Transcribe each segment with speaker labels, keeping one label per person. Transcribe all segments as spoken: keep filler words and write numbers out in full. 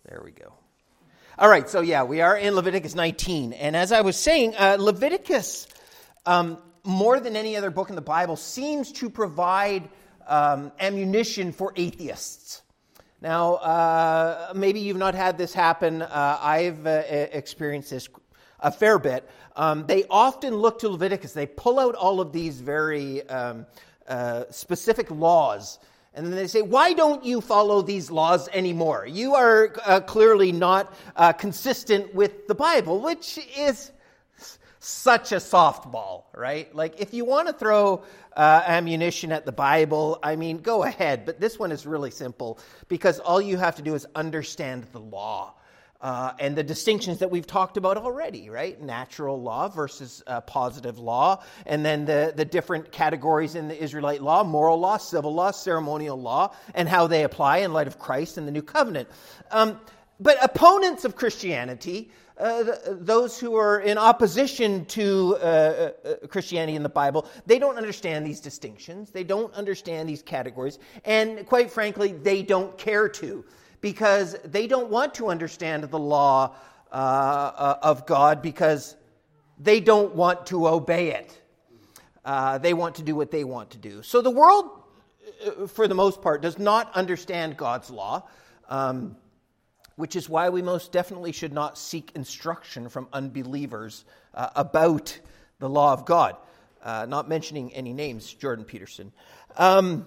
Speaker 1: There we go. All right, so yeah, we are in Leviticus nineteen. And as I was saying, uh, Leviticus, um, more than any other book in the Bible, seems to provide um, ammunition for atheists. Now, uh, maybe you've not had this happen. Uh, I've uh, experienced this a fair bit. Um, they often look to Leviticus. They pull out all of these very um, uh, specific laws. And then they say, why don't you follow these laws anymore? You are uh, clearly not uh, consistent with the Bible, which is such a softball, right? Like, if you want to throw uh, ammunition at the Bible, I mean, go ahead. But this one is really simple because all you have to do is understand the law. Uh, and the distinctions that we've talked about already, right? Natural law versus uh, positive law. And then the, the different categories in the Israelite law, moral law, civil law, ceremonial law, and how they apply in light of Christ and the new covenant. Um, but opponents of Christianity, uh, those who are in opposition to uh, uh, Christianity in the Bible, they don't understand these distinctions. They don't understand these categories. And quite frankly, they don't care to. Because they don't want to understand the law uh, uh, of God because they don't want to obey it. Uh, they want to do what they want to do. So the world, for the most part, does not understand God's law, um, which is why we most definitely should not seek instruction from unbelievers uh, about the law of God. Uh, not mentioning any names, Jordan Peterson. Um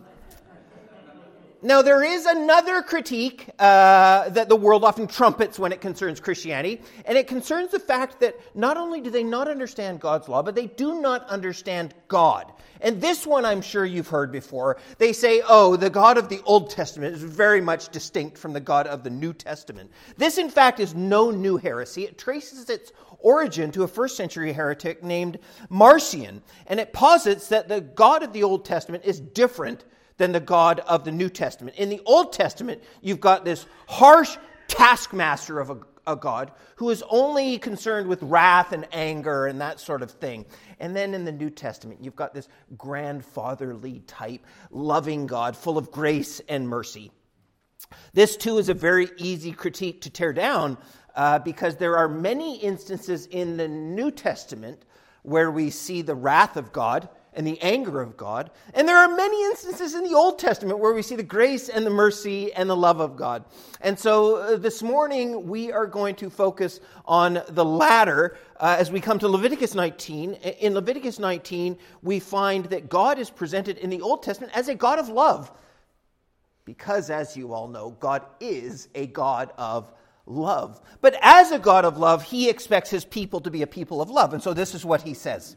Speaker 1: Now, there is another critique uh, that the world often trumpets when it concerns Christianity, and it concerns the fact that not only do they not understand God's law, but they do not understand God. And this one I'm sure you've heard before. They say, oh, the God of the Old Testament is very much distinct from the God of the New Testament. This, in fact, is no new heresy. It traces its origin to a first century heretic named Marcion, and it posits that the God of the Old Testament is different than the God of the New Testament. In the Old Testament, you've got this harsh taskmaster of a, a God who is only concerned with wrath and anger and that sort of thing. And then in the New Testament, you've got this grandfatherly type, loving God, full of grace and mercy. This, too, is a very easy critique to tear down uh, because there are many instances in the New Testament where we see the wrath of God and the anger of God. And there are many instances in the Old Testament where we see the grace and the mercy and the love of God. And so uh, this morning we are going to focus on the latter uh, as we come to Leviticus nineteen. In Leviticus nineteen, we find that God is presented in the Old Testament as a God of love. Because, as you all know, God is a God of love. But as a God of love, he expects his people to be a people of love. And so this is what he says.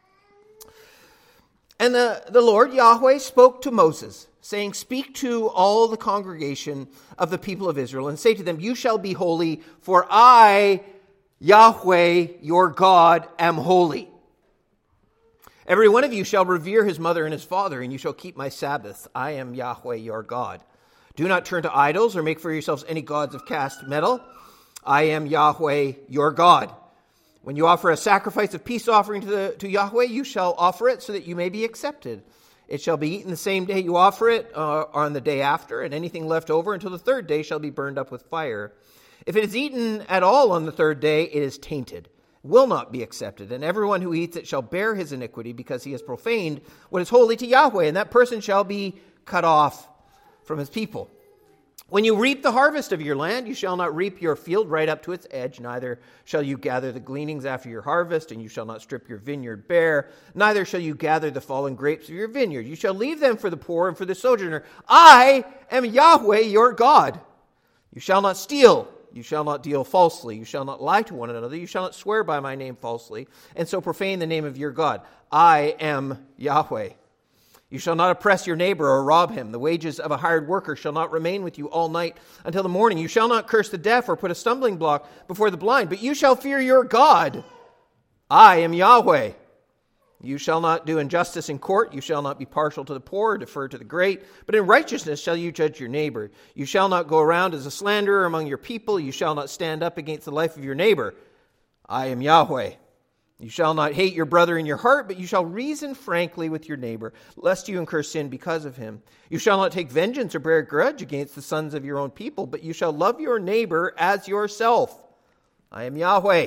Speaker 1: And the, the Lord, Yahweh, spoke to Moses, saying, speak to all the congregation of the people of Israel, and say to them, you shall be holy, for I, Yahweh, your God, am holy. Every one of you shall revere his mother and his father, and you shall keep my Sabbaths. I am Yahweh, your God. Do not turn to idols or make for yourselves any gods of cast metal. I am Yahweh, your God. When you offer a sacrifice of peace offering to, the, to Yahweh, you shall offer it so that you may be accepted. It shall be eaten the same day you offer it, uh, or on the day after, and anything left over until the third day shall be burned up with fire. If it is eaten at all on the third day, it is tainted, will not be accepted. And everyone who eats it shall bear his iniquity, because he has profaned what is holy to Yahweh, and that person shall be cut off from his people. When you reap the harvest of your land, you shall not reap your field right up to its edge, neither shall you gather the gleanings after your harvest, and you shall not strip your vineyard bare, neither shall you gather the fallen grapes of your vineyard. You shall leave them for the poor and for the sojourner. I am Yahweh your God. You shall not steal. You shall not deal falsely. You shall not lie to one another. You shall not swear by my name falsely, and so profane the name of your God. I am Yahweh. You shall not oppress your neighbor or rob him. The wages of a hired worker shall not remain with you all night until the morning. You shall not curse the deaf or put a stumbling block before the blind, but you shall fear your God. I am Yahweh. You shall not do injustice in court. You shall not be partial to the poor or defer to the great, but in righteousness shall you judge your neighbor. You shall not go around as a slanderer among your people. You shall not stand up against the life of your neighbor. I am Yahweh. You shall not hate your brother in your heart, but you shall reason frankly with your neighbor, lest you incur sin because of him. You shall not take vengeance or bear a grudge against the sons of your own people, but you shall love your neighbor as yourself. I am Yahweh.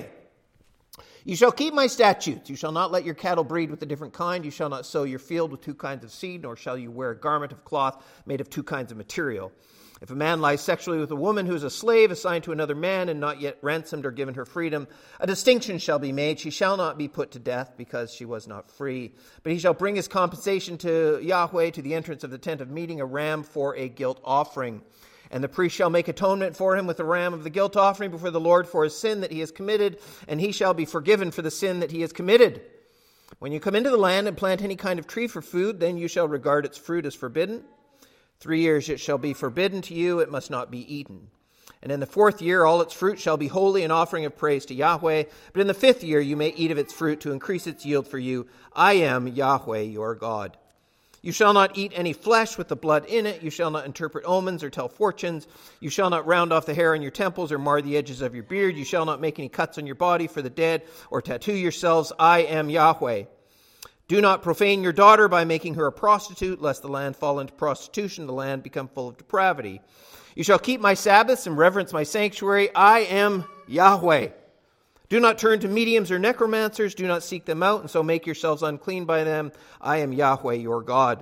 Speaker 1: You shall keep my statutes. You shall not let your cattle breed with a different kind. You shall not sow your field with two kinds of seed, nor shall you wear a garment of cloth made of two kinds of material. If a man lies sexually with a woman who is a slave assigned to another man and not yet ransomed or given her freedom, a distinction shall be made. She shall not be put to death because she was not free. But he shall bring his compensation to Yahweh to the entrance of the tent of meeting, a ram for a guilt offering. And the priest shall make atonement for him with the ram of the guilt offering before the Lord for his sin that he has committed, and he shall be forgiven for the sin that he has committed. When you come into the land and plant any kind of tree for food, then you shall regard its fruit as forbidden. Three years it shall be forbidden to you, it must not be eaten. And in the fourth year all its fruit shall be holy, an offering of praise to Yahweh. But in the fifth year you may eat of its fruit to increase its yield for you. I am Yahweh your God. You shall not eat any flesh with the blood in it. You shall not interpret omens or tell fortunes. You shall not round off the hair on your temples or mar the edges of your beard. You shall not make any cuts on your body for the dead or tattoo yourselves. I am Yahweh. Do not profane your daughter by making her a prostitute, lest the land fall into prostitution, the land become full of depravity. You shall keep my Sabbaths and reverence my sanctuary. I am Yahweh. Do not turn to mediums or necromancers. Do not seek them out, and so make yourselves unclean by them. I am Yahweh your God.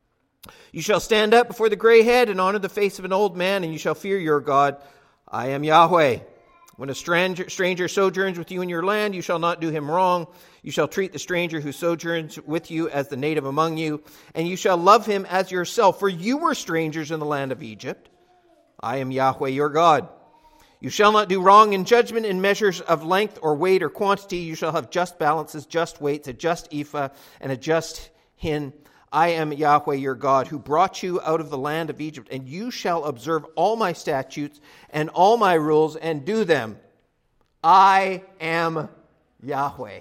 Speaker 1: You shall stand up before the gray head and honor the face of an old man, and you shall fear your God. I am Yahweh. When a stranger, stranger sojourns with you in your land, you shall not do him wrong. You shall treat the stranger who sojourns with you as the native among you, and you shall love him as yourself, for you were strangers in the land of Egypt. I am Yahweh your God. You shall not do wrong in judgment in measures of length or weight or quantity. You shall have just balances, just weights, a just ephah, and a just hin. I am Yahweh your God, who brought you out of the land of Egypt, and you shall observe all my statutes and all my rules and do them. I am Yahweh.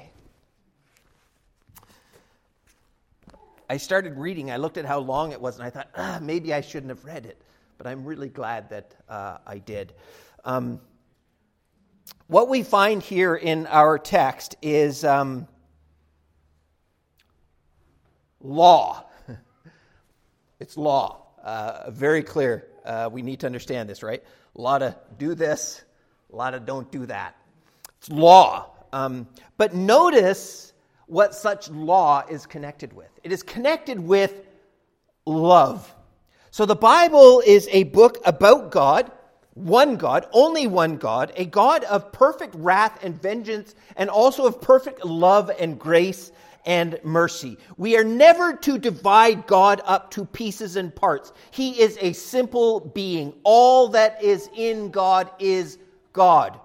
Speaker 1: I started reading. I looked at how long it was, and I thought, ah, maybe I shouldn't have read it. But I'm really glad that uh, I did. Um, what we find here in our text is um, law. It's law. Uh, very clear. Uh, we need to understand this, right? A lot of do this, a lot of don't do that. It's law. Um, but notice what such law is connected with. It is connected with love. So the Bible is a book about God, one God, only one God, a God of perfect wrath and vengeance, and also of perfect love and grace and mercy. We are never to divide God up to pieces and parts. He is a simple being. All that is in God is God.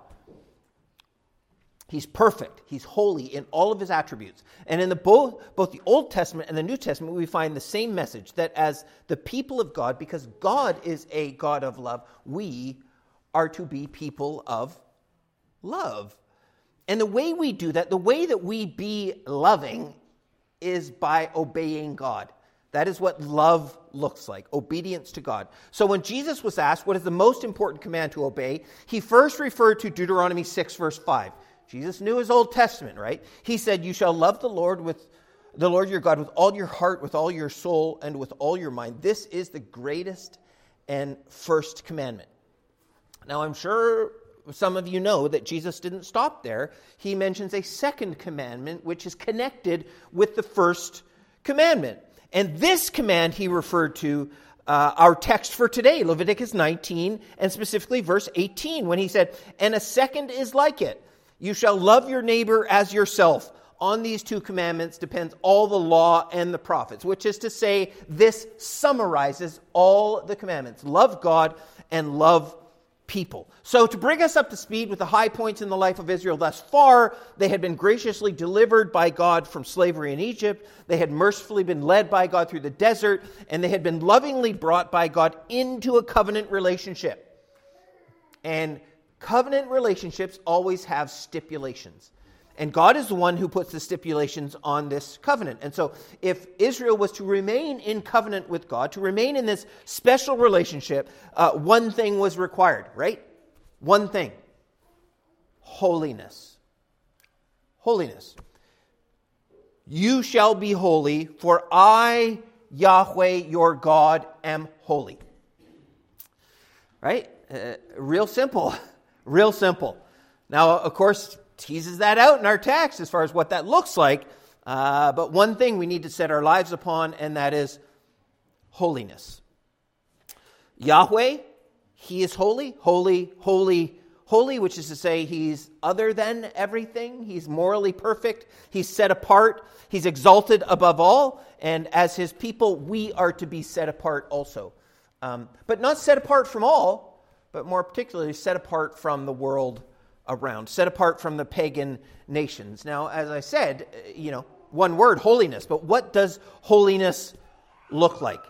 Speaker 1: He's perfect. He's holy in all of his attributes. And in the both, both the Old Testament and the New Testament, we find the same message, that as the people of God, because God is a God of love, we are to be people of love. And the way we do that, the way that we be loving, is by obeying God. That is what love looks like, obedience to God. So when Jesus was asked what is the most important command to obey, he first referred to Deuteronomy six, verse five. Jesus knew his Old Testament, right? He said, you shall love the Lord with the Lord your God with all your heart, with all your soul, and with all your mind. This is the greatest and first commandment. Now, I'm sure some of you know that Jesus didn't stop there. He mentions a second commandment, which is connected with the first commandment. And this command he referred to uh, our text for today, Leviticus nineteen, and specifically verse eighteen, when he said, and a second is like it. You shall love your neighbor as yourself. On these two commandments depends all the law and the prophets, which is to say, this summarizes all the commandments. Love God and love people. So to bring us up to speed with the high points in the life of Israel thus far, they had been graciously delivered by God from slavery in Egypt. They had mercifully been led by God through the desert, and they had been lovingly brought by God into a covenant relationship. And covenant relationships always have stipulations. And God is the one who puts the stipulations on this covenant. And so if Israel was to remain in covenant with God, to remain in this special relationship, uh, one thing was required, right? One thing. Holiness. Holiness. You shall be holy, for I, Yahweh, your God, am holy. Right? Uh, real simple. Real simple. Now, of course, teases that out in our text as far as what that looks like. Uh, but one thing we need to set our lives upon, and that is holiness. Yahweh, he is holy, holy, holy, holy, which is to say he's other than everything. He's morally perfect. He's set apart. He's exalted above all. And as his people, we are to be set apart also. Um, but not set apart from all, but more particularly set apart from the world around, set apart from the pagan nations. Now, as I said, you know, one word, holiness. But what does holiness look like?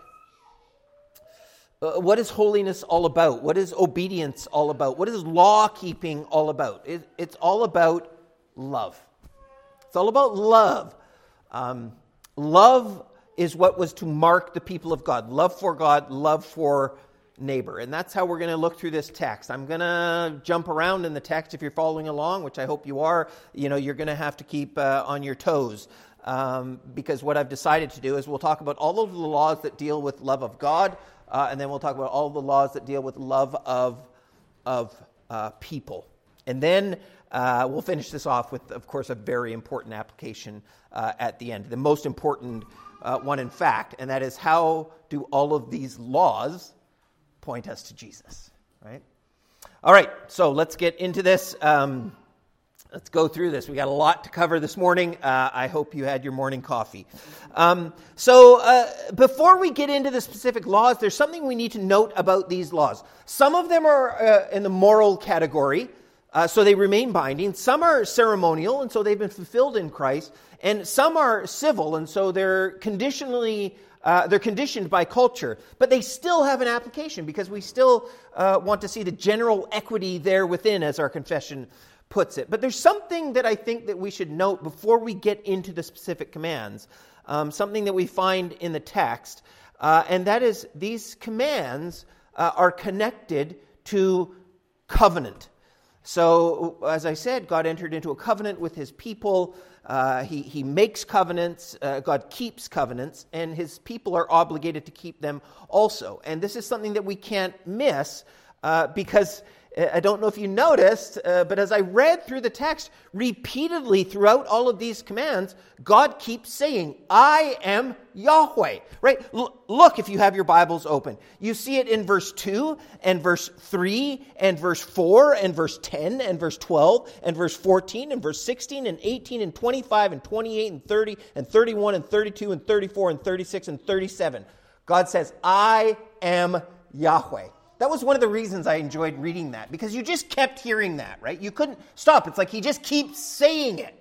Speaker 1: Uh, what is holiness all about? What is obedience all about? What is law-keeping all about? It, it's all about love. It's all about love. Um, love is what was to mark the people of God. Love for God, love for neighbor. And that's how we're going to look through this text. I'm going to jump around in the text if you're following along, which I hope you are. You know, you're going to have to keep uh, on your toes. Um, because what I've decided to do is we'll talk about all of the laws that deal with love of God, uh, and then we'll talk about all the laws that deal with love of, of uh, people. And then uh, we'll finish this off with, of course, a very important application uh, at the end. The most important uh, one, in fact, and that is how do all of these laws point us to Jesus, right? All right, so let's get into this. Um, let's go through this. We got a lot to cover this morning. Uh, I hope you had your morning coffee. Um, so uh, before we get into the specific laws, there's something we need to note about these laws. Some of them are uh, in the moral category, uh, so they remain binding. Some are ceremonial, and so they've been fulfilled in Christ. And some are civil, and so they're conditionally Uh, they're conditioned by culture, but they still have an application because we still uh, want to see the general equity there within, as our confession puts it. But there's something that I think that we should note before we get into the specific commands, um, something that we find in the text, uh, and that is these commands uh, are connected to covenant. So, as I said, God entered into a covenant with his people. Uh, he, he makes covenants, uh, God keeps covenants, and his people are obligated to keep them also. And this is something that we can't miss uh, because I don't know if you noticed, uh, but as I read through the text, repeatedly throughout all of these commands, God keeps saying, I am Yahweh, right? L- look, if you have your Bibles open, you see it in verse two and verse three and verse four and verse ten and verse twelve and verse fourteen and verse sixteen and eighteen and twenty-five and twenty-eight and thirty and thirty-one and thirty-two and thirty-four and thirty-six and thirty-seven. God says, I am Yahweh. That was one of the reasons I enjoyed reading that, because you just kept hearing that, right? You couldn't stop. It's like he just keeps saying it.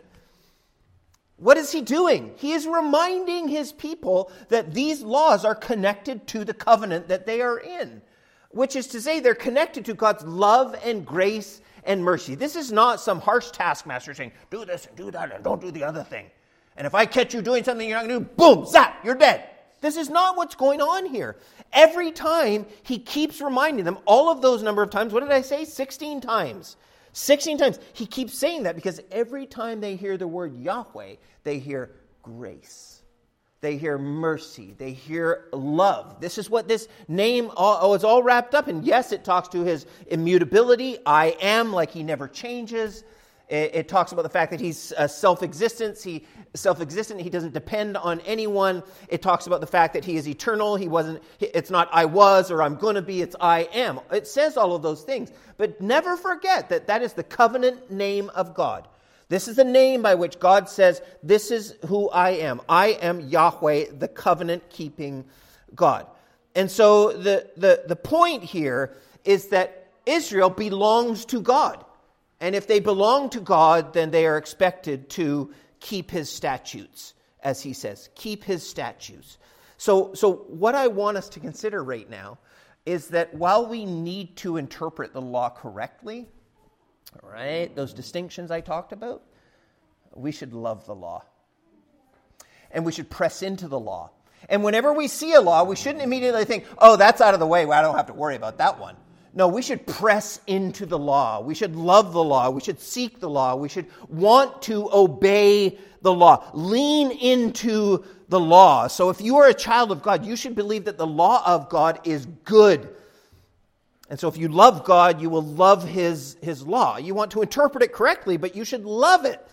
Speaker 1: What is he doing? He is reminding his people that these laws are connected to the covenant that they are in, which is to say they're connected to God's love and grace and mercy. This is not some harsh taskmaster saying, do this and do that and don't do the other thing. And if I catch you doing something you're not going to do, boom, zap, you're dead. This is not what's going on here. Every time he keeps reminding them, all of those number of times, what did I say? sixteen times. sixteen times. He keeps saying that because every time they hear the word Yahweh, they hear grace. They hear mercy. They hear love. This is what this name oh, is all wrapped up in. Yes, it talks to his immutability. I am, like he never changes. It, it talks about the fact that he's uh, self-existent. He self-existent. He doesn't depend on anyone. It talks about the fact that he is eternal. He wasn't. It's not I was or I'm going to be. It's I am. It says all of those things. But never forget that that is the covenant name of God. This is the name by which God says, this is who I am. I am Yahweh, the covenant-keeping God. And so the, the, the point here is that Israel belongs to God. And if they belong to God, then they are expected to keep his statutes, as he says. Keep his statutes. So, so what I want us to consider right now is that while we need to interpret the law correctly, all right, those distinctions I talked about, we should love the law. And we should press into the law. And whenever we see a law, we shouldn't immediately think, oh, that's out of the way. Well, I don't have to worry about that one. No, we should press into the law. We should love the law. We should seek the law. We should want to obey the law. Lean into the law. So if you are a child of God, you should believe that the law of God is good. And so if you love God, you will love His, His law. You want to interpret it correctly, but you should love it.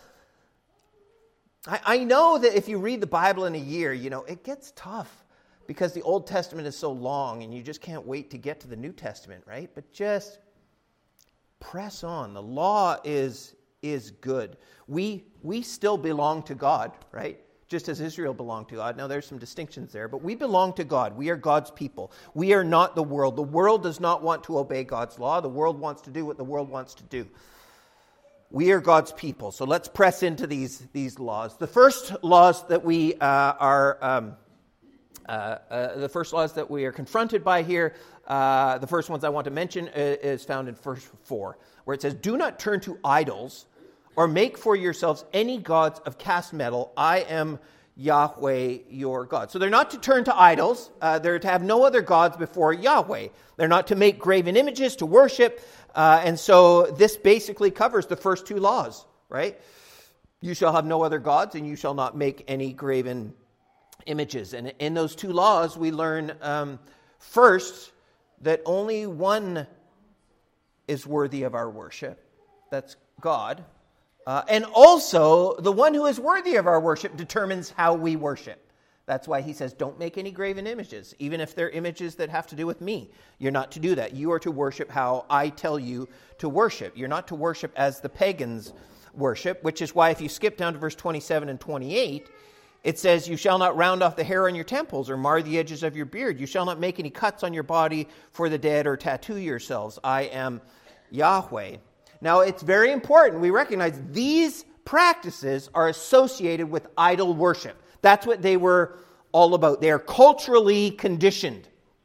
Speaker 1: I, I know that if you read the Bible in a year, you know, it gets tough. Because the Old Testament is so long and you just can't wait to get to the New Testament, right? But just press on. The law is, is good. We, we still belong to God, right? Just as Israel belonged to God. Now there's some distinctions there, but we belong to God. We are God's people. We are not the world. The world does not want to obey God's law. The world wants to do what the world wants to do. We are God's people. So let's press into these, these laws. The first laws that we uh, are... Um, Uh, uh, the first laws that we are confronted by here, uh, the first ones I want to mention uh, is found in verse four, where it says, "Do not turn to idols or make for yourselves any gods of cast metal. I am Yahweh your God." So they're not to turn to idols. Uh, they're to have no other gods before Yahweh. They're not to make graven images to worship. Uh, and so this basically covers the first two laws, right? You shall have no other gods, and you shall not make any graven images. And in those two laws, we learn um, first that only one is worthy of our worship. That's God. Uh, and also, the one who is worthy of our worship determines how we worship. That's why he says, don't make any graven images, even if they're images that have to do with me. You're not to do that. You are to worship how I tell you to worship. You're not to worship as the pagans worship, which is why if you skip down to verse twenty-seven and twenty-eight, it says, "You shall not round off the hair on your temples or mar the edges of your beard. You shall not make any cuts on your body for the dead or tattoo yourselves. I am Yahweh." Now, it's very important. We recognize these practices are associated with idol worship. That's what they were all about. They are culturally conditioned.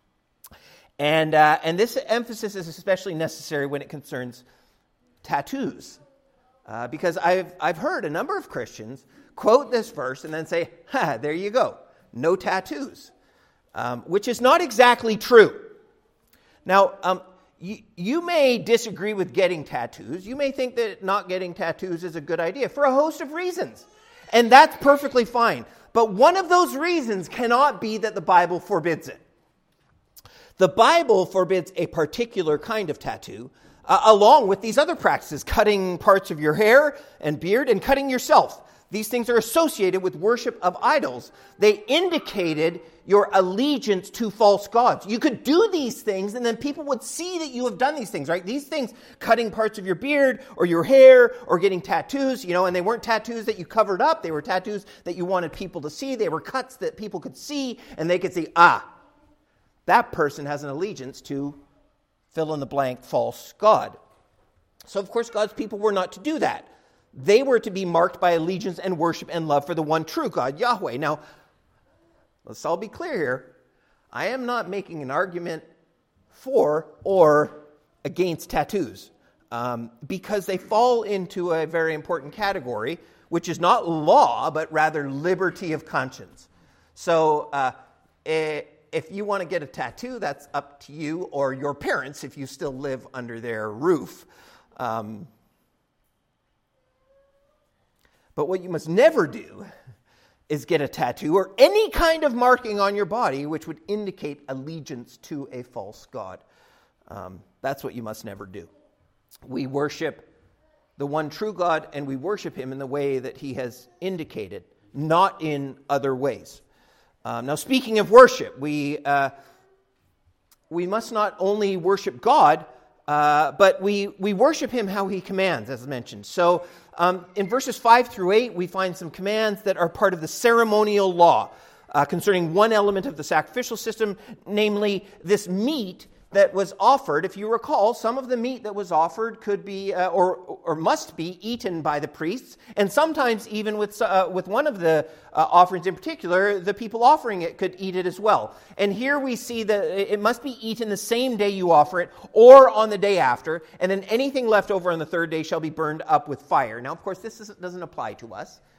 Speaker 1: And, uh, and this emphasis is especially necessary when it concerns tattoos. Uh, because I've, I've heard a number of Christians quote this verse and then say, ha, there you go, no tattoos, um, which is not exactly true. Now, um, you, you may disagree with getting tattoos. You may think that not getting tattoos is a good idea for a host of reasons, and that's perfectly fine. But one of those reasons cannot be that the Bible forbids it. The Bible forbids a particular kind of tattoo, uh, along with these other practices, cutting parts of your hair and beard and cutting yourself. These things are associated with worship of idols. They indicated your allegiance to false gods. You could do these things and then people would see that you have done these things, right? These things, cutting parts of your beard or your hair or getting tattoos, you know, and they weren't tattoos that you covered up. They were tattoos that you wanted people to see. They were cuts that people could see and they could see, ah, that person has an allegiance to fill in the blank false god. So, of course, God's people were not to do that. They were to be marked by allegiance and worship and love for the one true God, Yahweh. Now, let's all be clear here. I am not making an argument for or against tattoos um, because they fall into a very important category, which is not law, but rather liberty of conscience. So uh, if you want to get a tattoo, that's up to you or your parents if you still live under their roof. Um But what you must never do is get a tattoo or any kind of marking on your body which would indicate allegiance to a false god. Um, that's what you must never do. We worship the one true God, and we worship him in the way that he has indicated, not in other ways. Um, now, speaking of worship, we uh, we must not only worship God, uh, but we, we worship him how he commands, as mentioned. So, Um, in verses five through eight, we find some commands that are part of the ceremonial law uh, concerning one element of the sacrificial system, namely this meat that was offered. If you recall, some of the meat that was offered could be uh, or or must be eaten by the priests, and sometimes even with uh, with one of the uh, offerings in particular, the people offering it could eat it as well. And here we see that it must be eaten the same day you offer it, or on the day after, and then anything left over on the third day shall be burned up with fire. Now, of course, this is, doesn't apply to us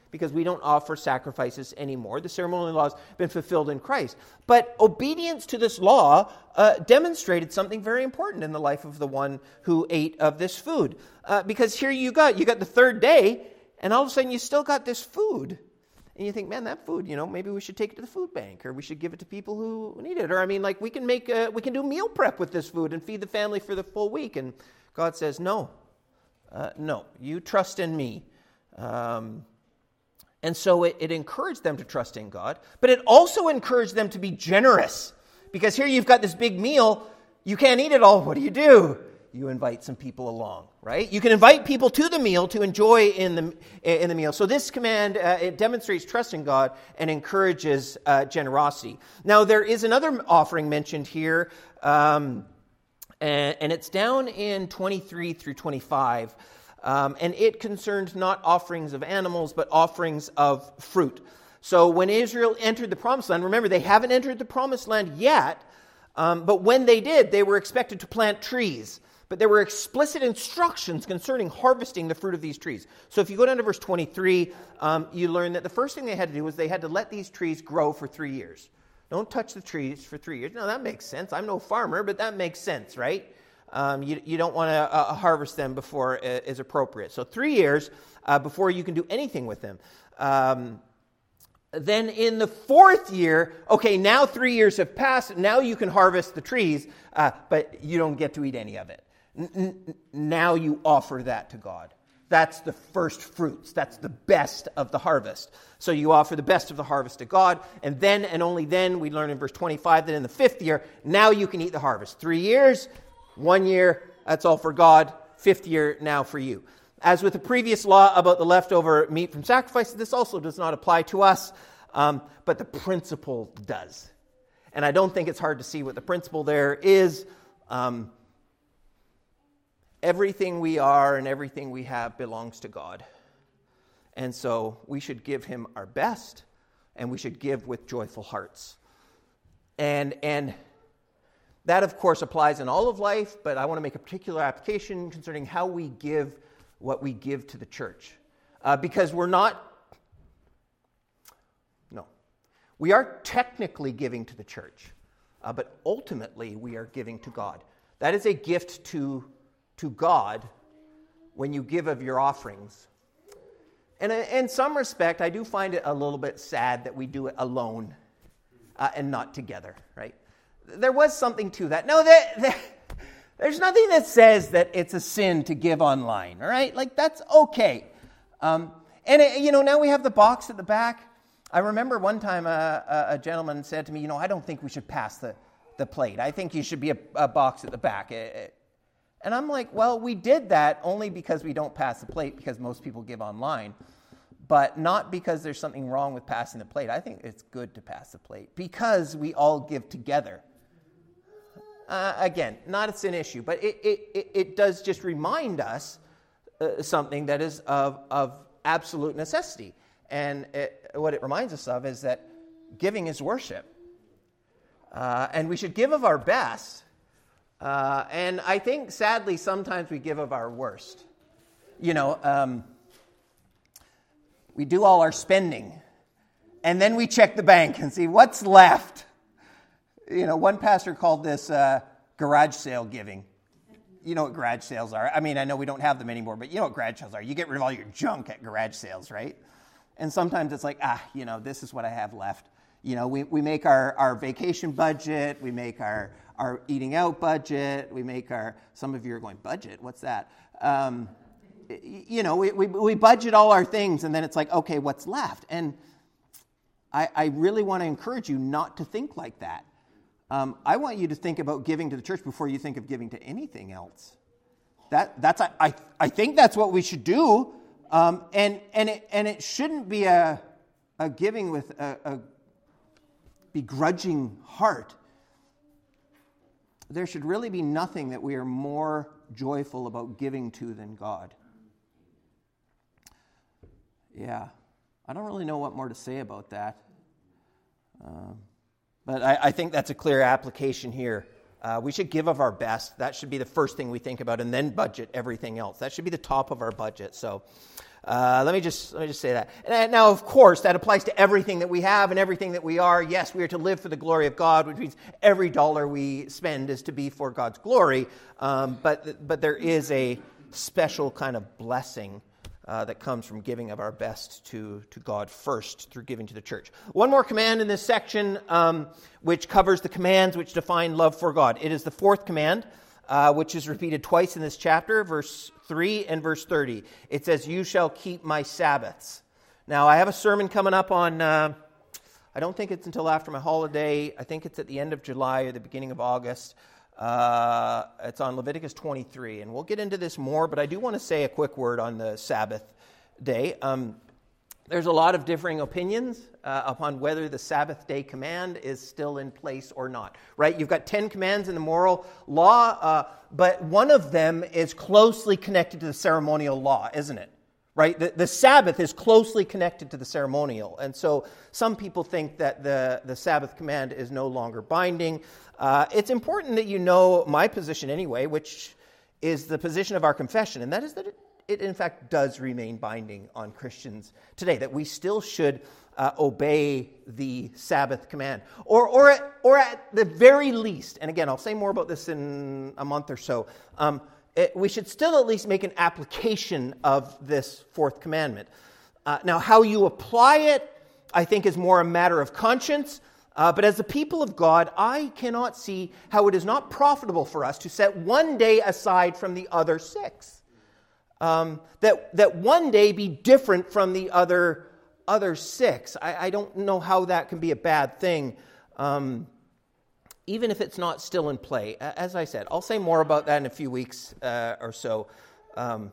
Speaker 1: because we don't offer sacrifices anymore. The ceremonial law has been fulfilled in Christ. But obedience to this law uh, demonstrated something very important in the life of the one who ate of this food. Uh, because here you got, you got the third day, and all of a sudden you still got this food. And you think, man, that food, you know, maybe we should take it to the food bank, or we should give it to people who need it. Or, I mean, like, we can make, a, we can do meal prep with this food and feed the family for the full week. And God says, no, uh, no, you trust in me. Um, and so it, it encouraged them to trust in God, but it also encouraged them to be generous. Because here you've got this big meal, you can't eat it all. What do you do? You invite some people along, right? You can invite people to the meal to enjoy in the in the meal. So this command, uh, it demonstrates trust in God and encourages uh, generosity. Now, there is another offering mentioned here, um, and, and it's down in twenty-three through twenty-five, um, and it concerned not offerings of animals, but offerings of fruit. So when Israel entered the Promised Land, remember, they haven't entered the Promised Land yet, um, but when they did, they were expected to plant trees. But there were explicit instructions concerning harvesting the fruit of these trees. So if you go down to verse twenty-three, um, you learn that the first thing they had to do was they had to let these trees grow for three years. Don't touch the trees for three years. Now, that makes sense. I'm no farmer, but that makes sense, right? Um, you, you don't want to uh, harvest them before it is appropriate. So three years uh, before you can do anything with them. Um, then in the fourth year, okay, now three years have passed. Now you can harvest the trees, uh, but you don't get to eat any of it. Now you offer that to God. That's the first fruits. That's the best of the harvest. So you offer the best of the harvest to God, and then and only then, we learn in verse twenty-five that in the fifth year, now you can eat the harvest. Three years, one year, that's all for God. Fifth year, now for you. As with the previous law about the leftover meat from sacrifices, this also does not apply to us, um, but the principle does. And I don't think it's hard to see what the principle there is. Um, Everything we are and everything we have belongs to God. And so we should give him our best, and we should give with joyful hearts. And, and that, of course, applies in all of life, but I want to make a particular application concerning how we give what we give to the church. Uh, because we're not, no, we are technically giving to the church, uh, but ultimately we are giving to God. That is a gift to to God when you give of your offerings. And in some respect, I do find it a little bit sad that we do it alone uh, and not together, right? There was something to that. No, there, there, there's nothing that says that it's a sin to give online, all right? Like, that's okay. Um, and, it, you know, now we have the box at the back. I remember one time a, a gentleman said to me, you know, I don't think we should pass the, the plate. I think you should be a, a box at the back. It, it, And I'm like, well, we did that only because we don't pass the plate, because most people give online, but not because there's something wrong with passing the plate. I think it's good to pass the plate because we all give together. Uh, again, not it's an issue, but it, it, it does just remind us uh, something that is of, of absolute necessity. And it, what it reminds us of is that giving is worship. Uh, and we should give of our best. Uh, and I think, sadly, sometimes we give of our worst. You know, um, we do all our spending, and then we check the bank and see what's left. You know, one pastor called this uh, garage sale giving. You know what garage sales are. I mean, I know we don't have them anymore, but you know what garage sales are. You get rid of all your junk at garage sales, right? And sometimes it's like, ah, you know, this is what I have left. You know, we, we make our, our vacation budget, we make our, our eating out budget, we make our, some of you are going, budget, what's that? Um, you know, we, we, we budget all our things, and then it's like, okay, what's left? And I, I really want to encourage you not to think like that. Um, I want you to think about giving to the church before you think of giving to anything else. That that's I I think that's what we should do, um, and and it and it shouldn't be a a giving with a, a begrudging heart. There should really be nothing that we are more joyful about giving to than God. Yeah, I don't really know what more to say about that. Um, but I, I think that's a clear application here. Uh, we should give of our best. That should be the first thing we think about, and then budget everything else. That should be the top of our budget. So Uh, let me just let me just say that. And now, of course, that applies to everything that we have and everything that we are. Yes, we are to live for the glory of God, which means every dollar we spend is to be for God's glory. Um, but but there is a special kind of blessing uh, that comes from giving of our best to, to God first through giving to the church. One more command in this section, um, which covers the commands which define love for God. It is the fourth command, uh, which is repeated twice in this chapter, verse three and verse thirty. It says, "You shall keep my Sabbaths." Now, I have a sermon coming up on, uh, I don't think it's until after my holiday. I think it's at the end of July or the beginning of August. Uh, it's on Leviticus twenty-three, and we'll get into this more, but I do want to say a quick word on the Sabbath day. Um, there's a lot of differing opinions uh, upon whether the Sabbath day command is still in place or not, right? You've got ten commands in the moral law, uh, but one of them is closely connected to the ceremonial law, isn't it? Right? The, the Sabbath is closely connected to the ceremonial, and so some people think that the, the Sabbath command is no longer binding. Uh, it's important that you know my position anyway, which is the position of our confession, and that is that it, it in fact does remain binding on Christians today, that we still should uh, obey the Sabbath command. Or, or, at, or at the very least, and again, I'll say more about this in a month or so, um, it, we should still at least make an application of this fourth commandment. Uh, now, how you apply it, I think, is more a matter of conscience. Uh, but as the people of God, I cannot see how it is not profitable for us to set one day aside from the other six. Um, that that one day be different from the other other six. I, I don't know how that can be a bad thing, um, even if it's not still in play. As I said, I'll say more about that in a few weeks uh, or so. Um,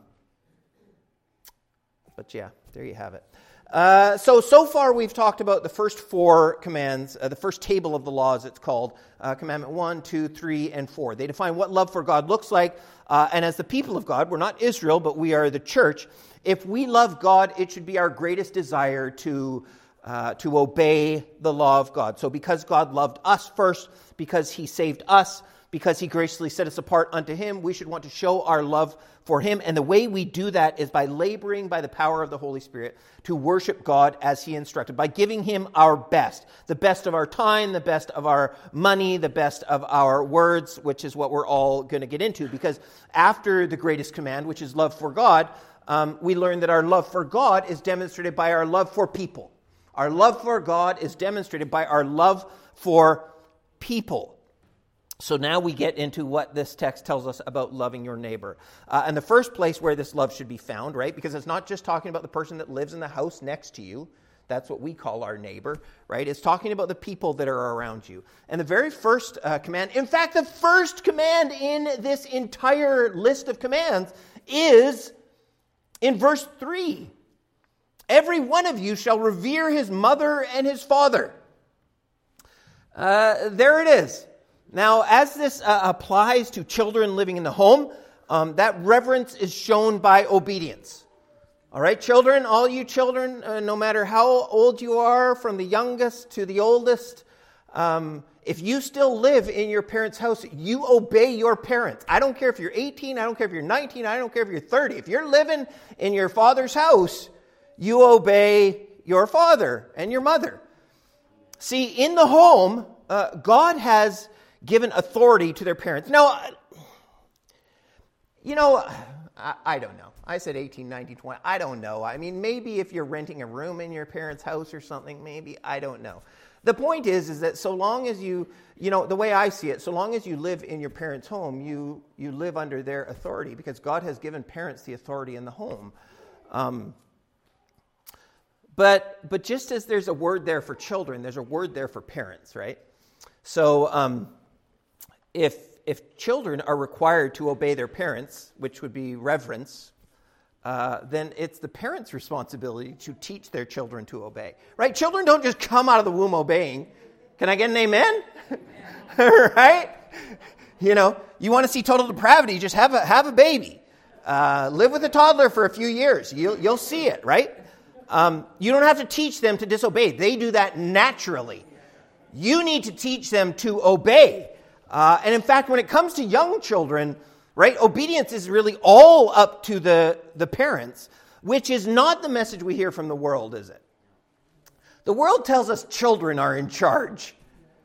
Speaker 1: but yeah, there you have it. Uh, so, so far we've talked about the first four commands, uh, the first table of the law, as it's called, uh, commandment one, two, three, and four. They define what love for God looks like, uh, and as the people of God, we're not Israel, but we are the church. If we love God, it should be our greatest desire to, uh, to obey the law of God. So because God loved us first, because he saved us, because he graciously set us apart unto him, we should want to show our love for him. And the way we do that is by laboring by the power of the Holy Spirit to worship God as he instructed, by giving him our best, the best of our time, the best of our money, the best of our words, which is what we're all going to get into. Because after the greatest command, which is love for God, um, we learn that our love for God is demonstrated by our love for people. Our love for God is demonstrated by our love for people. So now we get into what this text tells us about loving your neighbor. Uh, and the first place where this love should be found, right? Because it's not just talking about the person that lives in the house next to you. That's what we call our neighbor, right? It's talking about the people that are around you. And the very first uh, command, in fact, the first command in this entire list of commands is in verse three. Every one of you shall revere his mother and his father. Uh, there it is. Now, as this uh, applies to children living in the home, um, that reverence is shown by obedience. All right, children, all you children, uh, no matter how old you are, from the youngest to the oldest, um, if you still live in your parents' house, you obey your parents. I don't care if you're eighteen, I don't care if you're nineteen, I don't care if you're thirty. If you're living in your father's house, you obey your father and your mother. See, in the home, uh, God has given authority to their parents. Now, you know, I, I don't know. I said eighteen, nineteen, twenty. I don't know. I mean, maybe if you're renting a room in your parents' house or something, maybe. I don't know. The point is, is that so long as you, you know, the way I see it, so long as you live in your parents' home, you, you live under their authority because God has given parents the authority in the home. Um, but, but just as there's a word there for children, there's a word there for parents, right? So, um, If if children are required to obey their parents, which would be reverence, uh, then it's the parents' responsibility to teach their children to obey. Right? Children don't just come out of the womb obeying. Can I get an amen? Right? You know, you want to see total depravity, just have a have a baby. Uh, live with a toddler for a few years. You'll, you'll see it, right? Um, you don't have to teach them to disobey. They do that naturally. You need to teach them to obey. Uh, and in fact, when it comes to young children, right, obedience is really all up to the, the parents. which is not the message we hear from the world, is it? The world tells us children are in charge.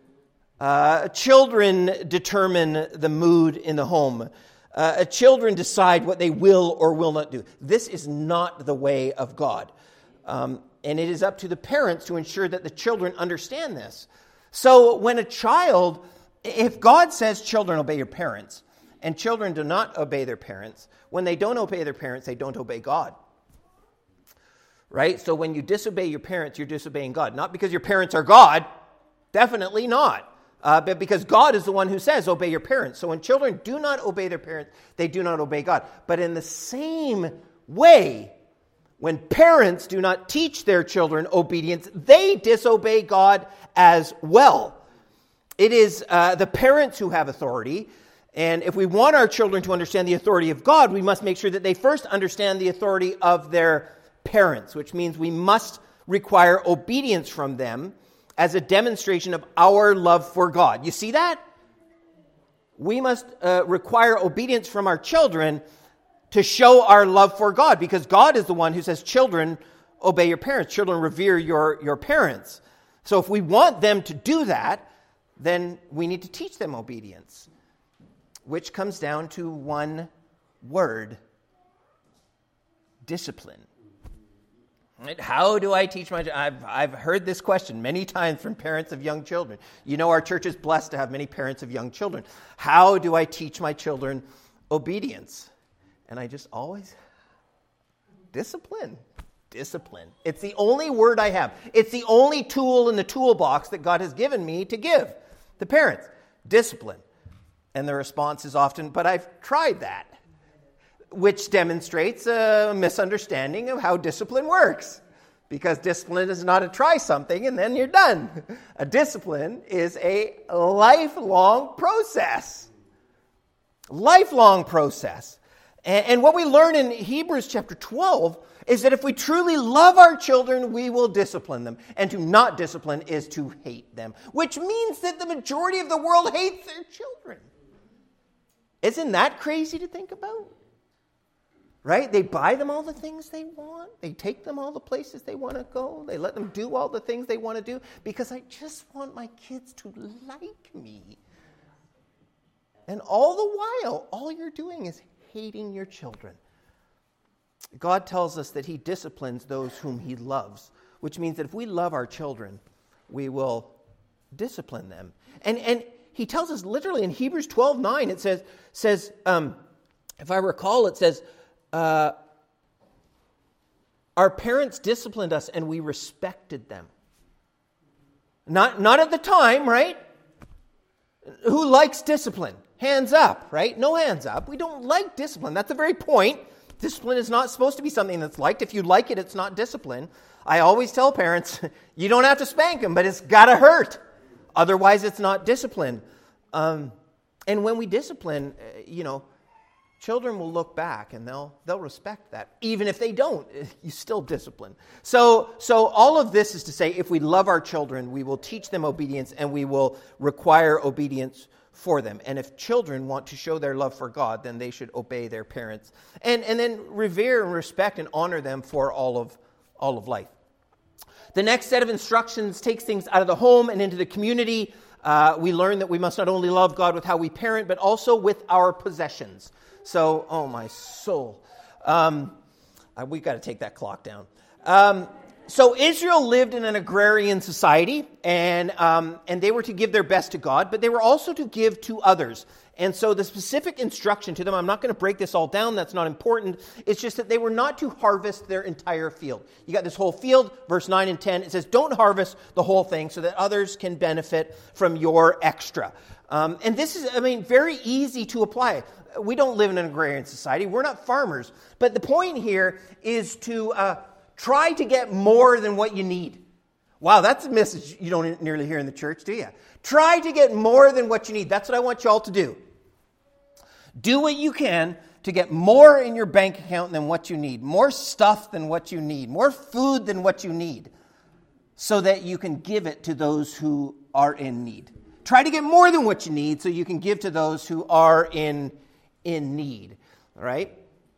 Speaker 1: Uh, children determine the mood in the home. Uh, children decide what they will or will not do. This is not the way of God. Um, and it is up to the parents to ensure that the children understand this. So when a child, if God says children obey your parents, and children do not obey their parents, when they don't obey their parents, they don't obey God. Right? So when you disobey your parents, you're disobeying God. Not because your parents are God, definitely not. Uh, but because God is the one who says, obey your parents. So when children do not obey their parents, they do not obey God. But in the same way, when parents do not teach their children obedience, they disobey God as well. It is uh, the parents who have authority. And if we want our children to understand the authority of God, we must make sure that they first understand the authority of their parents, which means we must require obedience from them as a demonstration of our love for God. You see that? We must uh, require obedience from our children to show our love for God, because God is the one who says, children, obey your parents. Children, revere your, your parents. So if we want them to do that, then we need to teach them obedience, which comes down to one word: discipline. How do I teach my children? I've, I've heard this question many times from parents of young children. You know, our church is blessed to have many parents of young children. How do I teach my children obedience? And I just always, discipline, discipline. It's the only word I have. It's the only tool in the toolbox that God has given me to give the parents. Discipline. And the response is often, but I've tried that. Which demonstrates a misunderstanding of how discipline works. Because discipline is not a try something and then you're done. A discipline is a lifelong process. Lifelong process. And, and what we learn in Hebrews chapter twelve is that if we truly love our children, we will discipline them. And to not discipline is to hate them. Which means that the majority of the world hates their children. Isn't that crazy to think about? Right? They buy them all the things they want. They take them all the places they want to go. They let them do all the things they want to do because I just want my kids to like me. And all the while, all you're doing is hating your children. God tells us that he disciplines those whom he loves, which means that if we love our children, we will discipline them. And and he tells us literally in Hebrews twelve nine, it says, says um, if I recall, it says, Uh, our parents disciplined us and we respected them. Not, not at the time, right? Who likes discipline? Hands up, right? No hands up. We don't like discipline. That's the very point. Discipline is not supposed to be something that's liked. If you like it, it's not discipline. I always tell parents, you don't have to spank them, but it's got to hurt. Otherwise, it's not discipline. Um, and when we discipline, uh, you know, children will look back and they'll they'll respect that. Even if they don't, you still discipline. So, so all of this is to say, if we love our children, we will teach them obedience and we will require obedience for them. And if children want to show their love for God, then they should obey their parents. And, and then revere and respect and honor them for all of all of life. The next set of instructions takes things out of the home and into the community. Uh, we learn that we must not only love God with how we parent, but also with our possessions. So, oh my soul. Um, we've got to take that clock down. Um, so Israel lived in an agrarian society, and um, and they were to give their best to God, but they were also to give to others. And so the specific instruction to them, I'm not going to break this all down, that's not important. It's just that they were not to harvest their entire field. You got this whole field, verse nine and ten, it says, don't harvest the whole thing so that others can benefit from your extra. Um, and this is, I mean, very easy to apply. We don't live in an agrarian society. We're not farmers. But the point here is to uh, try to get more than what you need. Wow, that's a message you don't nearly hear in the church, do you? Try to get more than what you need. That's what I want you all to do. Do what you can to get more in your bank account than what you need. More stuff than what you need. More food than what you need. So that you can give it to those who are in need. Try to get more than what you need so you can give to those who are in, in need. All right?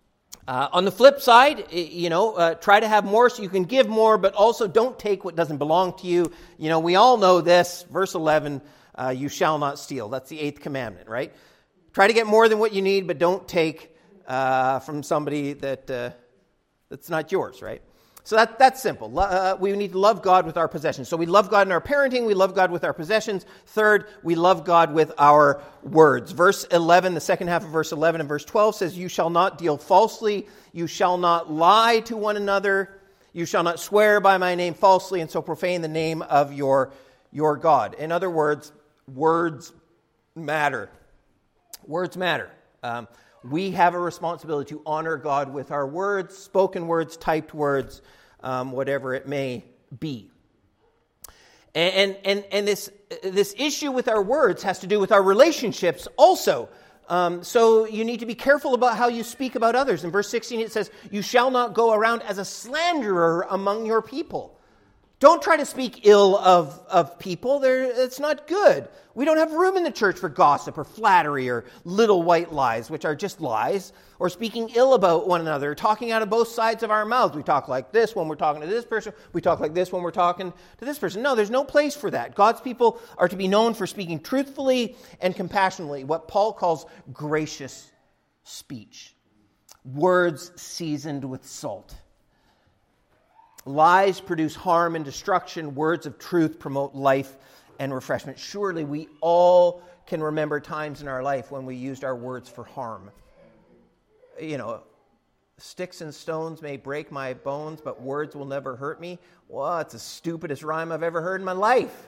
Speaker 1: Uh, on the flip side, you know, uh, try to have more so you can give more, but also don't take what doesn't belong to you. You know, we all know this. Verse eleven, uh, you shall not steal. That's the eighth commandment, right? Try to get more than what you need, but don't take uh, from somebody that uh, that's not yours, right? So that, that's simple. Uh, we need to love God with our possessions. So we love God in our parenting. We love God with our possessions. Third, we love God with our words. Verse eleven, the second half of verse eleven and verse twelve says, you shall not deal falsely. You shall not lie to one another. You shall not swear by my name falsely and so profane the name of your, your God. In other words, words matter. Words matter. Um, we have a responsibility to honor God with our words, spoken words, typed words, um, whatever it may be. And, and, and this, this issue with our words has to do with our relationships also. Um, so you need to be careful about how you speak about others. In verse sixteen it says, you shall not go around as a slanderer among your people. Don't try to speak ill of, of people. They're, it's not good. We don't have room in the church for gossip or flattery or little white lies, which are just lies, or speaking ill about one another, talking out of both sides of our mouths. We talk like this when we're talking to this person. We talk like this when we're talking to this person. No, there's no place for that. God's people are to be known for speaking truthfully and compassionately, what Paul calls gracious speech. Words seasoned with salt. Lies produce harm and destruction. Words of truth promote life and refreshment. Surely we all can remember times in our life when we used our words for harm. You know, sticks and stones may break my bones, but words will never hurt me. Well, it's the stupidest rhyme I've ever heard in my life.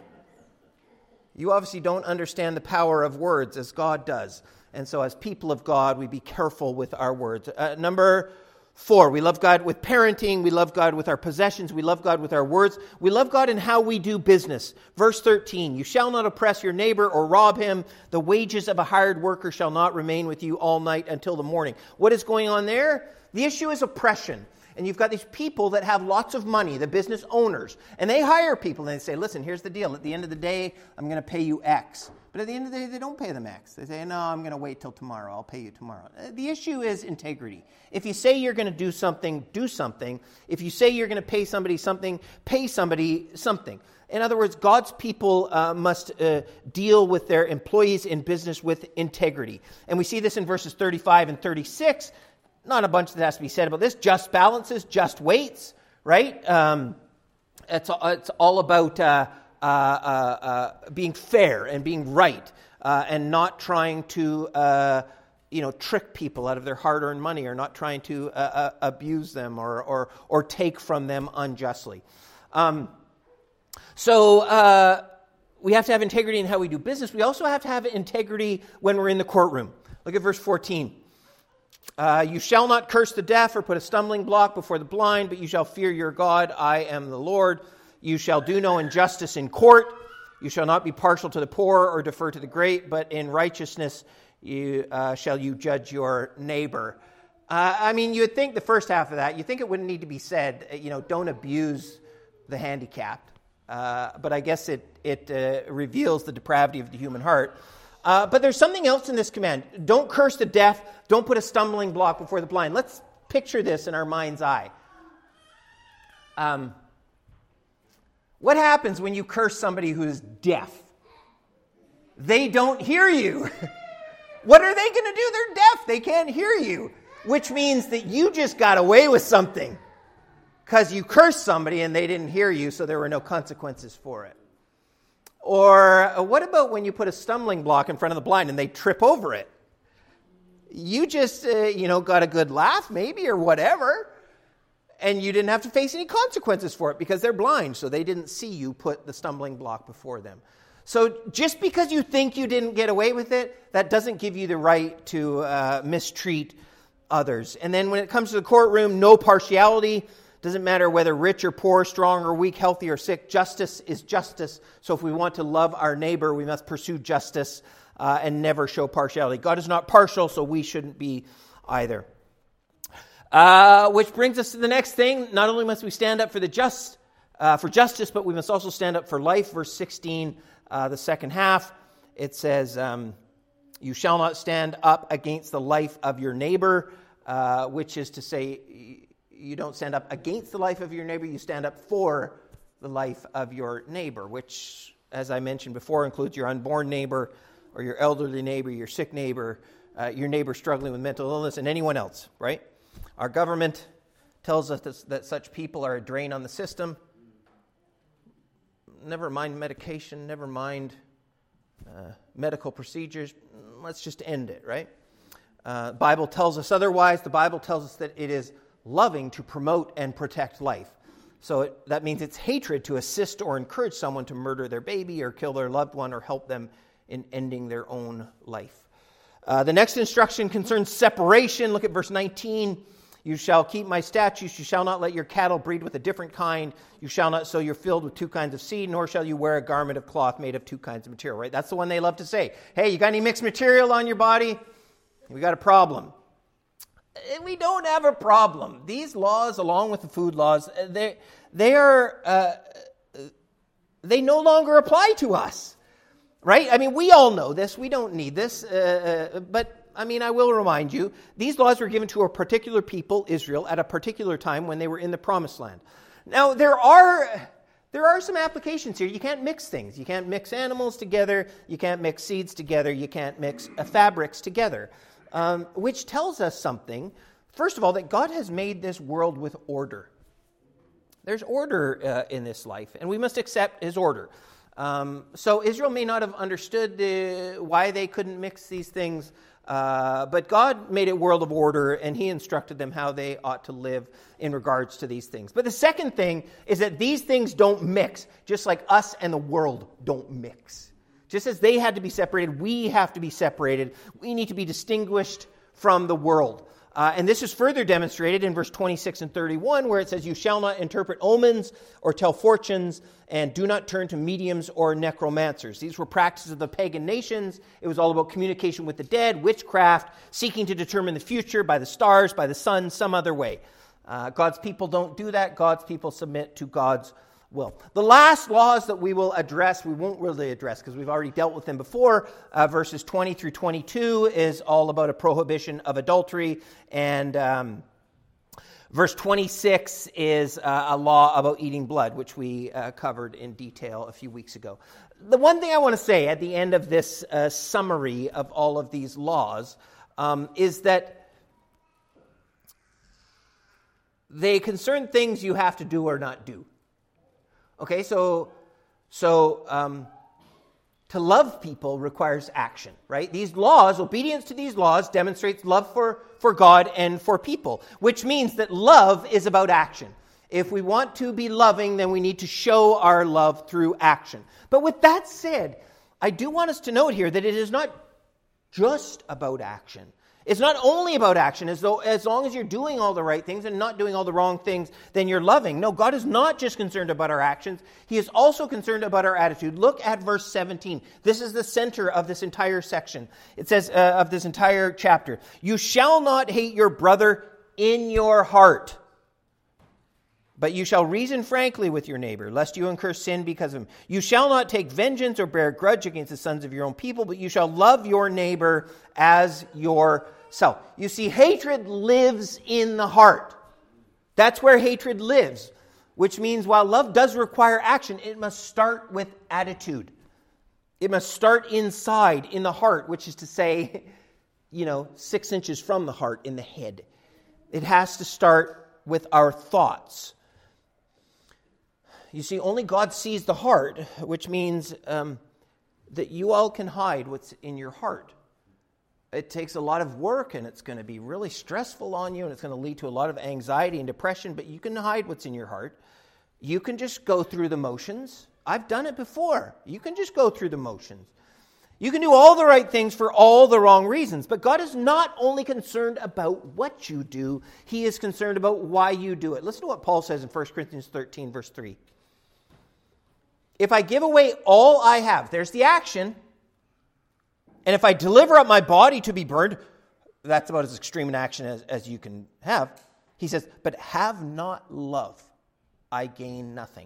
Speaker 1: You obviously don't understand the power of words as God does. And so as people of God, we be careful with our words. Uh, number Four, we love God with parenting, we love God with our possessions, we love God with our words, we love God in how we do business. Verse thirteen, you shall not oppress your neighbor or rob him. The wages of a hired worker shall not remain with you all night until the morning. What is going on there? The issue is oppression. And you've got these people that have lots of money, the business owners, and they hire people and they say, listen, here's the deal. At the end of the day, I'm going to pay you X. But at the end of the day, they don't pay them X. They say, no, I'm going to wait till tomorrow. I'll pay you tomorrow. The issue is integrity. If you say you're going to do something, do something. If you say you're going to pay somebody something, pay somebody something. In other words, God's people uh, must uh, deal with their employees in business with integrity. And we see this in verses thirty-five and thirty-six. Not a bunch that has to be said about this. Just balances, just weights, right? Um, it's, it's all about uh, uh, uh, uh, being fair and being right uh, and not trying to, uh, you know, trick people out of their hard-earned money or not trying to uh, uh, abuse them or, or, or take from them unjustly. Um, so uh, we have to have integrity in how we do business. We also have to have integrity when we're in the courtroom. Look at verse fourteen. Uh, you shall not curse the deaf or put a stumbling block before the blind, but you shall fear your God. I am the Lord. You shall do no injustice in court. You shall not be partial to the poor or defer to the great, but in righteousness you, uh, shall you judge your neighbor. Uh, I mean, you would think the first half of that, you think it wouldn't need to be said, you know, don't abuse the handicapped. Uh, but I guess it, it uh, reveals the depravity of the human heart. Uh, but there's something else in this command. Don't curse the deaf. Don't put a stumbling block before the blind. Let's picture this in our mind's eye. Um, what happens when you curse somebody who is deaf? They don't hear you. What are they going to do? They're deaf. They can't hear you. Which means that you just got away with something because you cursed somebody and they didn't hear you, so there were no consequences for it. Or what about when you put a stumbling block in front of the blind and they trip over it? You just, uh, you know, got a good laugh maybe or whatever, and you didn't have to face any consequences for it because they're blind, so they didn't see you put the stumbling block before them. So just because you think you didn't get away with it, that doesn't give you the right to uh, mistreat others. And then when it comes to the courtroom, no partiality. Doesn't matter whether rich or poor, strong or weak, healthy or sick. Justice is justice. So if we want to love our neighbor, we must pursue justice uh, and never show partiality. God is not partial, so we shouldn't be either. Uh, which brings us to the next thing. Not only must we stand up for the just, uh, for justice, but we must also stand up for life. Verse sixteen, uh, the second half, it says, um, "You shall not stand up against the life of your neighbor, uh, which is to say you don't stand up against the life of your neighbor, you stand up for the life of your neighbor, which, as I mentioned before, includes your unborn neighbor or your elderly neighbor, your sick neighbor, uh, your neighbor struggling with mental illness, and anyone else, right? Our government tells us that, that such people are a drain on the system. Never mind medication, never mind uh, medical procedures. Let's just end it, right? Uh, the Bible tells us otherwise. The Bible tells us that it is loving to promote and protect life. So it, that means it's hatred to assist or encourage someone to murder their baby or kill their loved one or help them in ending their own life. Uh, the next instruction concerns separation. Look at verse nineteen. You shall keep my statutes. You shall not let your cattle breed with a different kind. You shall not sow your field with two kinds of seed, nor shall you wear a garment of cloth made of two kinds of material, right? That's the one they love to say. Hey, you got any mixed material on your body? We got a problem. We don't have a problem. These laws, along with the food laws, they they are uh, they no longer apply to us, right? I mean, we all know this. We don't need this, uh, uh, but I mean, I will remind you, these laws were given to a particular people, Israel, at a particular time when they were in the Promised Land. Now, there are there are some applications here. You can't mix things. You can't mix animals together. You can't mix seeds together. You can't mix uh, fabrics together, um, which tells us something. First of all, that God has made this world with order. There's order uh, in this life, and we must accept his order. Um, so Israel may not have understood the, why they couldn't mix these things, uh, but God made a world of order, and he instructed them how they ought to live in regards to these things. But the second thing is that these things don't mix, just like us and the world don't mix. Just as they had to be separated, we have to be separated. We need to be distinguished from the world. Uh, and this is further demonstrated in verse twenty-six and thirty-one, where it says, you shall not interpret omens or tell fortunes, and do not turn to mediums or necromancers. These were practices of the pagan nations. It was all about communication with the dead, witchcraft, seeking to determine the future by the stars, by the sun, some other way. Uh, God's people don't do that. God's people submit to God's will. The last laws that we will address, we won't really address because we've already dealt with them before. Uh, verses twenty through twenty-two is all about a prohibition of adultery, and um, verse twenty-six is uh, a law about eating blood, which we uh, covered in detail a few weeks ago. The one thing I want to say at the end of this uh, summary of all of these laws um, is that they concern things you have to do or not do. Okay, so so um, to love people requires action, right? These laws, obedience to these laws demonstrates love for, for God and for people, which means that love is about action. If we want to be loving, then we need to show our love through action. But with that said, I do want us to note here that it is not just about action. It's not only about action, as though as long as you're doing all the right things and not doing all the wrong things, then you're loving. No, God is not just concerned about our actions. He is also concerned about our attitude. Look at verse seventeen. This is the center of this entire section. It says, uh, of this entire chapter, you shall not hate your brother in your heart, but you shall reason frankly with your neighbor, lest you incur sin because of him. You shall not take vengeance or bear grudge against the sons of your own people, but you shall love your neighbor as yourself. You see, hatred lives in the heart. That's where hatred lives, which means while love does require action, it must start with attitude. It must start inside, in the heart, which is to say, you know, six inches from the heart, in the head. It has to start with our thoughts. You see, only God sees the heart, which means um, that you all can hide what's in your heart. It takes a lot of work, and it's going to be really stressful on you, and it's going to lead to a lot of anxiety and depression, but you can hide what's in your heart. You can just go through the motions. I've done it before. You can just go through the motions. You can do all the right things for all the wrong reasons, but God is not only concerned about what you do, he is concerned about why you do it. Listen to what Paul says in First Corinthians thirteen, verse three. If I give away all I have, there's the action, and if I deliver up my body to be burned, that's about as extreme an action as, as you can have. He says, but have not love, I gain nothing.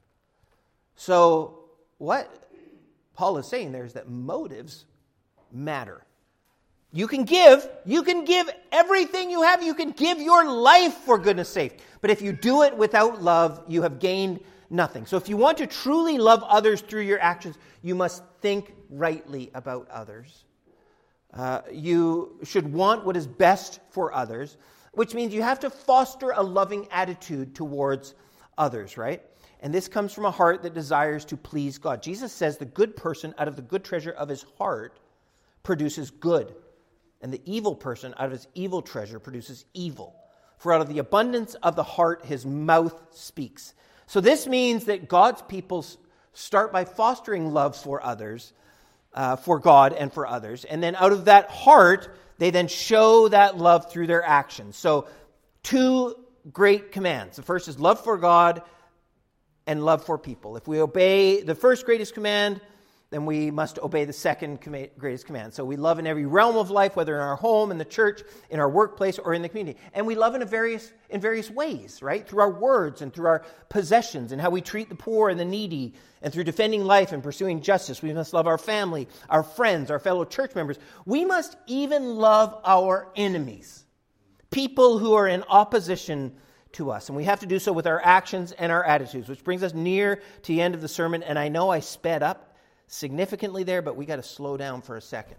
Speaker 1: So what Paul is saying there is that motives matter. You can give, you can give everything you have. You can give your life, for goodness sake. But if you do it without love, you have gained nothing. So if you want to truly love others through your actions, you must think rightly about others. Uh, you should want what is best for others, which means you have to foster a loving attitude towards others, right? And this comes from a heart that desires to please God. Jesus says the good person out of the good treasure of his heart produces good, and the evil person out of his evil treasure produces evil. For out of the abundance of the heart his mouth speaks. So this means that God's people start by fostering love for others, uh, for God and for others. And then out of that heart, they then show that love through their actions. So two great commands. The first is love for God and love for people. If we obey the first greatest command, then we must obey the second com- greatest command. So we love in every realm of life, whether in our home, in the church, in our workplace, or in the community. And we love in a various in various ways, right? Through our words and through our possessions and how we treat the poor and the needy, and through defending life and pursuing justice. We must love our family, our friends, our fellow church members. We must even love our enemies, people who are in opposition to us. And we have to do so with our actions and our attitudes, which brings us near to the end of the sermon. And I know I sped up significantly there, but we got to slow down for a second.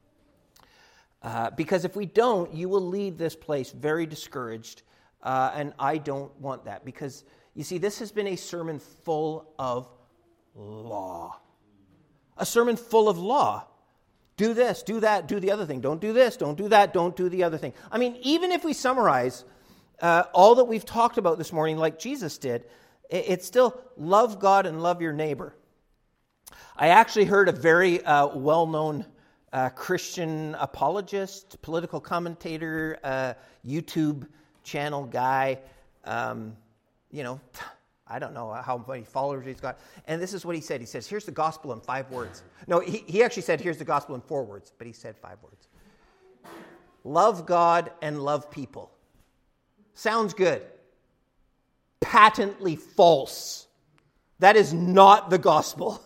Speaker 1: Uh, because if we don't, you will leave this place very discouraged, uh, and I don't want that. Because, you see, this has been a sermon full of law. A sermon full of law. Do this, do that, do the other thing. Don't do this, don't do that, don't do the other thing. I mean, even if we summarize uh, all that we've talked about this morning like Jesus did, it's still love God and love your neighbor. I actually heard a very uh, well-known uh, Christian apologist, political commentator, uh, YouTube channel guy, um, you know, I don't know how many followers he's got. And this is what he said. He says, here's the gospel in five words. No, he, he actually said, here's the gospel in four words, but he said five words. Love God and love people. Sounds good. Patently false. That is not the gospel.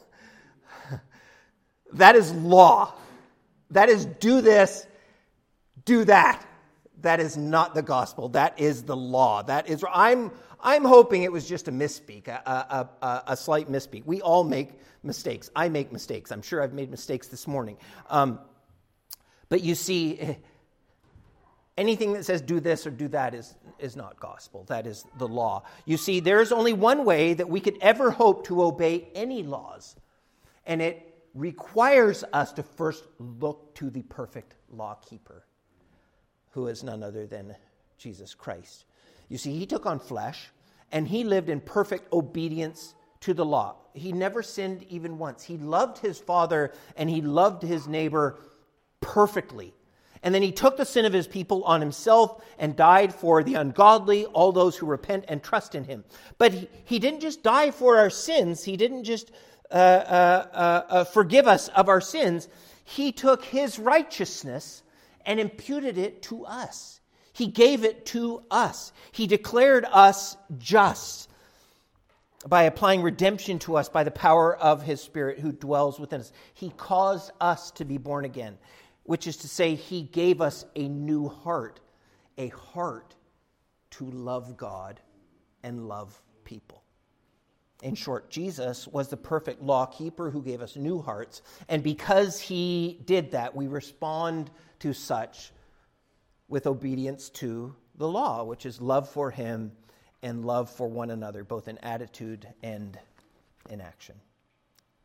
Speaker 1: That is law. That is do this, do that. That is not the gospel. That is the law. That is. I'm. I'm hoping it was just a misspeak, a, a, a, a slight misspeak. We all make mistakes. I make mistakes. I'm sure I've made mistakes this morning. Um, but you see, anything that says do this or do that is is not gospel. That is the law. You see, there is only one way that we could ever hope to obey any laws, and it requires us to first look to the perfect law keeper, who is none other than Jesus Christ. You see, he took on flesh, and he lived in perfect obedience to the law. He never sinned even once. He loved his Father, and he loved his neighbor perfectly. And then he took the sin of his people on himself and died for the ungodly, all those who repent and trust in him. But he, he didn't just die for our sins. He didn't just uh, uh, uh, uh, forgive us of our sins. He took his righteousness and imputed it to us. He gave it to us. He declared us just by applying redemption to us by the power of his Spirit who dwells within us. He caused us to be born again, which is to say he gave us a new heart, a heart to love God and love people. In short, Jesus was the perfect law keeper who gave us new hearts. And because he did that, we respond to such with obedience to the law, which is love for him and love for one another, both in attitude and in action.